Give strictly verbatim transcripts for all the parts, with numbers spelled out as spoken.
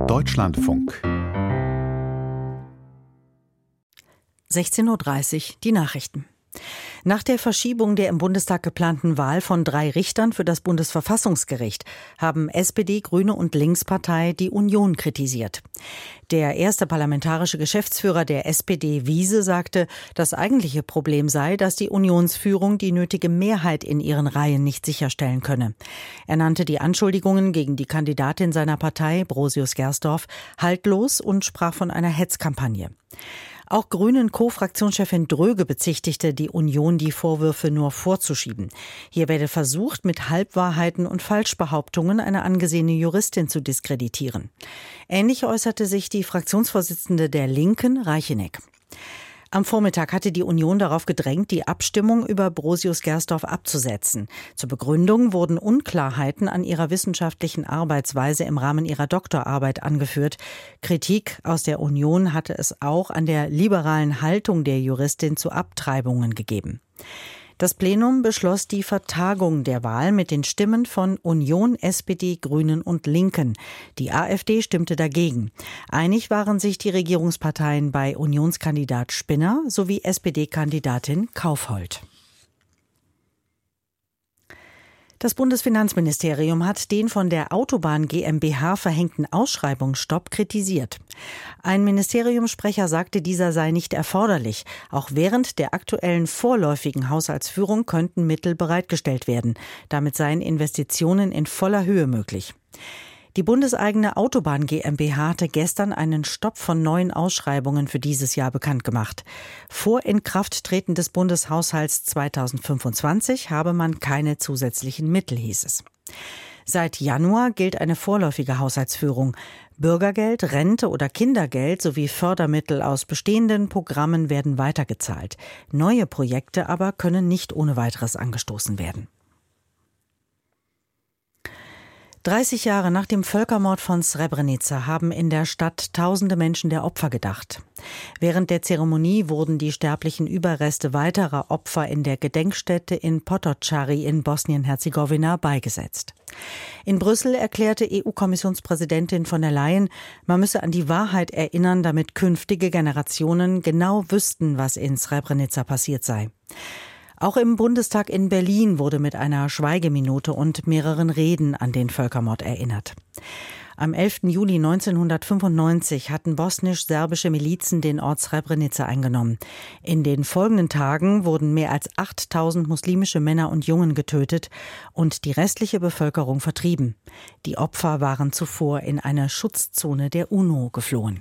Deutschlandfunk. sechzehn Uhr dreißig, die Nachrichten. Nach der Verschiebung der im Bundestag geplanten Wahl von drei Richtern für das Bundesverfassungsgericht haben S P D, Grüne und Linkspartei die Union kritisiert. Der erste parlamentarische Geschäftsführer der S P D, Wiese, sagte, das eigentliche Problem sei, dass die Unionsführung die nötige Mehrheit in ihren Reihen nicht sicherstellen könne. Er nannte die Anschuldigungen gegen die Kandidatin seiner Partei, Brosius Gersdorf, haltlos und sprach von einer Hetzkampagne. Auch Grünen-Co-Fraktionschefin Dröge bezichtigte die Union, die Vorwürfe nur vorzuschieben. Hier werde versucht, mit Halbwahrheiten und Falschbehauptungen eine angesehene Juristin zu diskreditieren. Ähnlich äußerte sich die Fraktionsvorsitzende der Linken, Reicheneck. Am Vormittag hatte die Union darauf gedrängt, die Abstimmung über Brosius Gersdorf abzusetzen. Zur Begründung wurden Unklarheiten an ihrer wissenschaftlichen Arbeitsweise im Rahmen ihrer Doktorarbeit angeführt. Kritik aus der Union hatte es auch an der liberalen Haltung der Juristin zu Abtreibungen gegeben. Das Plenum beschloss die Vertagung der Wahl mit den Stimmen von Union, S P D, Grünen und Linken. Die AfD stimmte dagegen. Einig waren sich die Regierungsparteien bei Unionskandidat Spinner sowie S P D-Kandidatin Kaufhold. Das Bundesfinanzministerium hat den von der Autobahn GmbH verhängten Ausschreibungsstopp kritisiert. Ein Ministeriumssprecher sagte, dieser sei nicht erforderlich. Auch während der aktuellen vorläufigen Haushaltsführung könnten Mittel bereitgestellt werden. Damit seien Investitionen in voller Höhe möglich. Die bundeseigene Autobahn GmbH hatte gestern einen Stopp von neuen Ausschreibungen für dieses Jahr bekannt gemacht. Vor Inkrafttreten des Bundeshaushalts zweitausendfünfundzwanzig habe man keine zusätzlichen Mittel, hieß es. Seit Januar gilt eine vorläufige Haushaltsführung. Bürgergeld, Rente oder Kindergeld sowie Fördermittel aus bestehenden Programmen werden weitergezahlt. Neue Projekte aber können nicht ohne weiteres angestoßen werden. dreißig Jahre nach dem Völkermord von Srebrenica haben in der Stadt tausende Menschen der Opfer gedacht. Während der Zeremonie wurden die sterblichen Überreste weiterer Opfer in der Gedenkstätte in Potocari in Bosnien-Herzegowina beigesetzt. In Brüssel erklärte E U-Kommissionspräsidentin von der Leyen, man müsse an die Wahrheit erinnern, damit künftige Generationen genau wüssten, was in Srebrenica passiert sei. Auch im Bundestag in Berlin wurde mit einer Schweigeminute und mehreren Reden an den Völkermord erinnert. Am elften Juli neunzehnhundertfünfundneunzig hatten bosnisch-serbische Milizen den Ort Srebrenica eingenommen. In den folgenden Tagen wurden mehr als achttausend muslimische Männer und Jungen getötet und die restliche Bevölkerung vertrieben. Die Opfer waren zuvor in eine Schutzzone der UNO geflohen.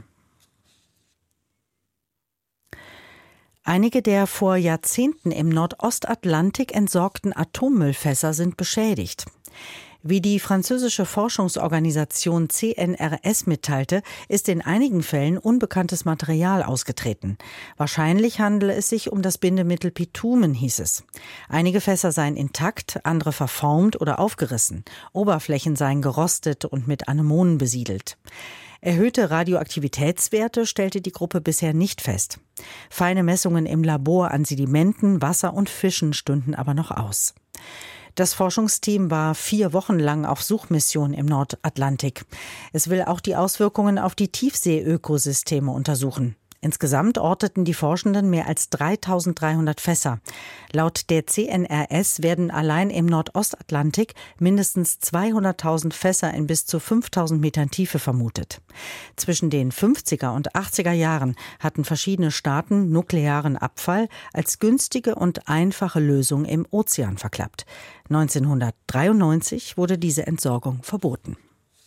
Einige der vor Jahrzehnten im Nordostatlantik entsorgten Atommüllfässer sind beschädigt. Wie die französische Forschungsorganisation C N R S mitteilte, ist in einigen Fällen unbekanntes Material ausgetreten. Wahrscheinlich handele es sich um das Bindemittel Bitumen, hieß es. Einige Fässer seien intakt, andere verformt oder aufgerissen. Oberflächen seien gerostet und mit Anemonen besiedelt. Erhöhte Radioaktivitätswerte stellte die Gruppe bisher nicht fest. Feine Messungen im Labor an Sedimenten, Wasser und Fischen stünden aber noch aus. Das Forschungsteam war vier Wochen lang auf Suchmission im Nordatlantik. Es will auch die Auswirkungen auf die Tiefseeökosysteme untersuchen. Insgesamt orteten die Forschenden mehr als dreitausenddreihundert Fässer. Laut der C N R S werden allein im Nordostatlantik mindestens zweihunderttausend Fässer in bis zu fünftausend Metern Tiefe vermutet. Zwischen den fünfziger und achtziger Jahren hatten verschiedene Staaten nuklearen Abfall als günstige und einfache Lösung im Ozean verklappt. neunzehnhundertdreiundneunzig wurde diese Entsorgung verboten.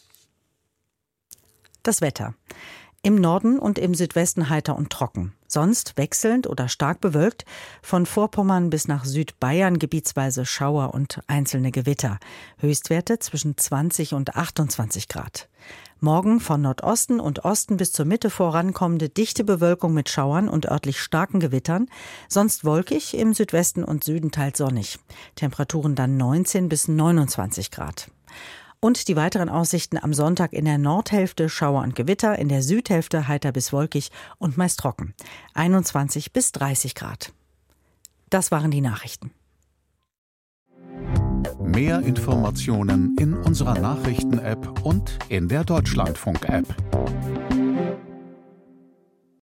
Das Wetter. Im Norden und im Südwesten heiter und trocken. Sonst wechselnd oder stark bewölkt. Von Vorpommern bis nach Südbayern gebietsweise Schauer und einzelne Gewitter. Höchstwerte zwischen zwanzig und achtundzwanzig Grad. Morgen von Nordosten und Osten bis zur Mitte vorankommende dichte Bewölkung mit Schauern und örtlich starken Gewittern. Sonst wolkig, im Südwesten und Süden teils sonnig. Temperaturen dann neunzehn bis neunundzwanzig Grad. Und die weiteren Aussichten am Sonntag: in der Nordhälfte Schauer und Gewitter, in der Südhälfte heiter bis wolkig und meist trocken. einundzwanzig bis dreißig Grad. Das waren die Nachrichten. Mehr Informationen in unserer Nachrichten-App und in der Deutschlandfunk-App.